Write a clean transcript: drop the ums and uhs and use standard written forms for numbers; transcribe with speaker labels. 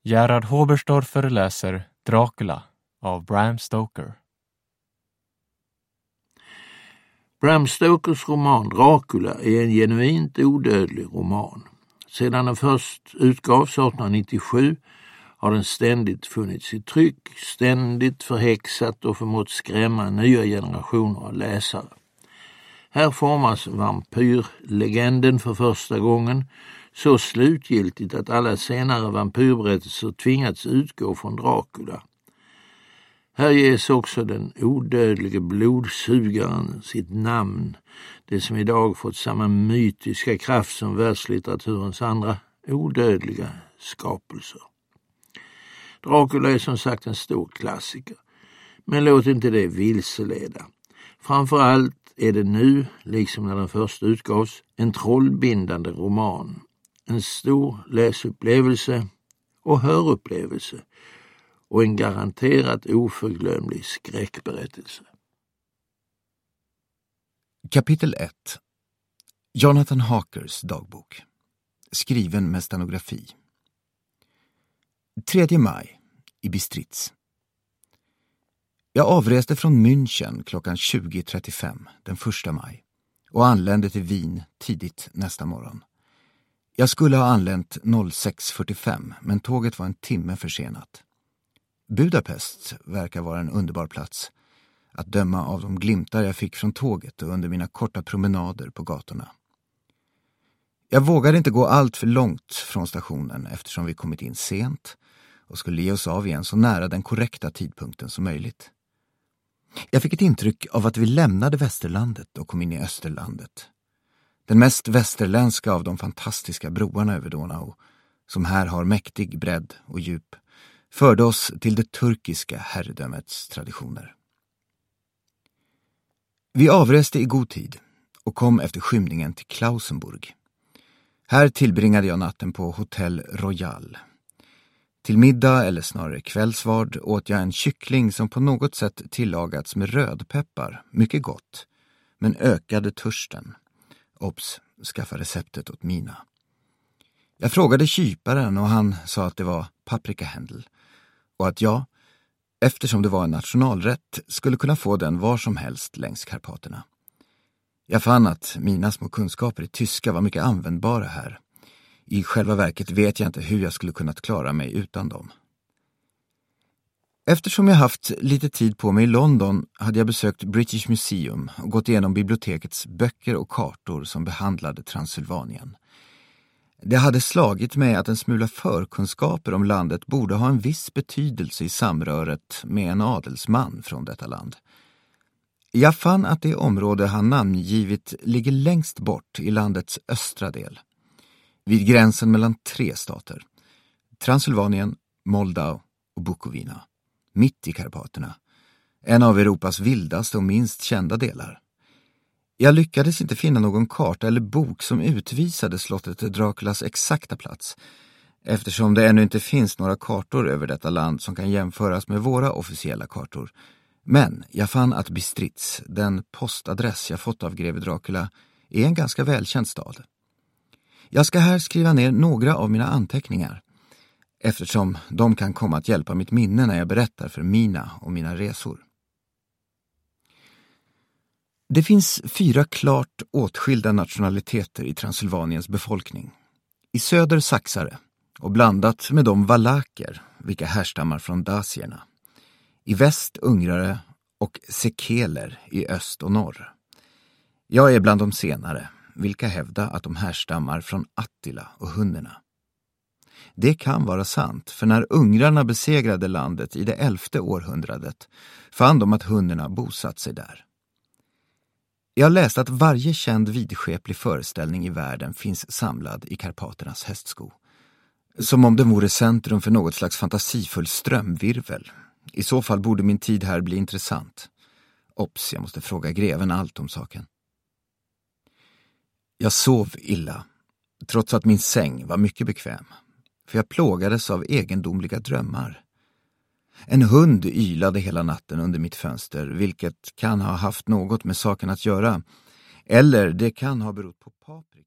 Speaker 1: Gerhard Haberstorfer läser Dracula av Bram Stoker.
Speaker 2: Bram Stokers roman Dracula är en genuint odödlig roman. Sedan den först utgavs 1897 har den ständigt funnits i tryck, ständigt förhäxat och förmått skrämma nya generationer av läsare. Här formas vampyrlegenden för första gången så slutgiltigt att alla senare vampyrberättelser tvingats utgå från Dracula. Här ges också den odödlige blodsugaren sitt namn, det som idag fått samma mytiska kraft som världslitteraturens andra odödliga skapelser. Dracula är som sagt en stor klassiker, men låt inte det vilseleda. Framförallt är det nu, liksom när den först utgavs, en trollbindande roman. En stor läsupplevelse och hörupplevelse och en garanterat oförglömlig skräckberättelse.
Speaker 3: Kapitel 1. Jonathan Harkers dagbok. Skriven med stenografi. 3 maj i Bistritz. Jag avreste från München klockan 20:35 den 1 maj och anlände till Wien tidigt nästa morgon. Jag skulle ha anlänt 06:45 men tåget var en timme försenat. Budapest verkar vara en underbar plats, att döma av de glimtar jag fick från tåget och under mina korta promenader på gatorna. Jag vågade inte gå allt för långt från stationen eftersom vi kommit in sent och skulle ge oss av igen så nära den korrekta tidpunkten som möjligt. Jag fick ett intryck av att vi lämnade Västerlandet och kom in i Österlandet. Den mest västerländska av de fantastiska broarna över Donau, som här har mäktig bredd och djup, förde oss till det turkiska herredömets traditioner. Vi avreste i god tid och kom efter skymningen till Klausenburg. Här tillbringade jag natten på Hotel Royal. Till middag, eller snarare kvällsvard, åt jag en kyckling som på något sätt tillagats med rödpeppar, mycket gott, men ökade törsten. Obs, skaffa receptet åt Mina. Jag frågade kyparen och han sa att det var paprikahändel och att jag, eftersom det var en nationalrätt, skulle kunna få den var som helst längs Karpaterna. Jag fann att mina små kunskaper i tyska var mycket användbara här. I själva verket vet jag inte hur jag skulle kunnat klara mig utan dem. Eftersom jag haft lite tid på mig i London hade jag besökt British Museum och gått igenom bibliotekets böcker och kartor som behandlade Transylvanien. Det hade slagit mig att en smula förkunskaper om landet borde ha en viss betydelse i samröret med en adelsman från detta land. Jag fann att det område han namngivit ligger längst bort i landets östra del, vid gränsen mellan 3 stater, Transylvanien, Moldau och Bukovina, mitt i Karpaterna, en av Europas vildaste och minst kända delar. Jag lyckades inte finna någon karta eller bok som utvisade slottet Draculas exakta plats, eftersom det ännu inte finns några kartor över detta land som kan jämföras med våra officiella kartor. Men jag fann att Bistritz, den postadress jag fått av greve Dracula, är en ganska välkänd stad. Jag ska här skriva ner några av mina anteckningar, eftersom de kan komma att hjälpa mitt minne när jag berättar för Mina om mina resor. Det finns 4 klart åtskilda nationaliteter i Transylvaniens befolkning. I söder saxare och blandat med de valaker, vilka härstammar från dasierna. I väst ungrare och sekeler i öst och norr. Jag är bland de senare, vilka hävdar att de härstammar från Attila och hunnerna. Det kan vara sant, för när ungrarna besegrade landet i det 11:e århundradet fann de att hunnerna bosatt sig där. Jag läste att varje känd vidskeplig föreställning i världen finns samlad i Karpaternas hästsko. Som om den vore centrum för något slags fantasifull strömvirvel. I så fall borde min tid här bli intressant. Ops, jag måste fråga greven allt om saken. Jag sov illa, trots att min säng var mycket bekväm. För jag plågades av egendomliga drömmar. En hund ylade hela natten under mitt fönster, vilket kan ha haft något med saken att göra. Eller det kan ha berott på paprika.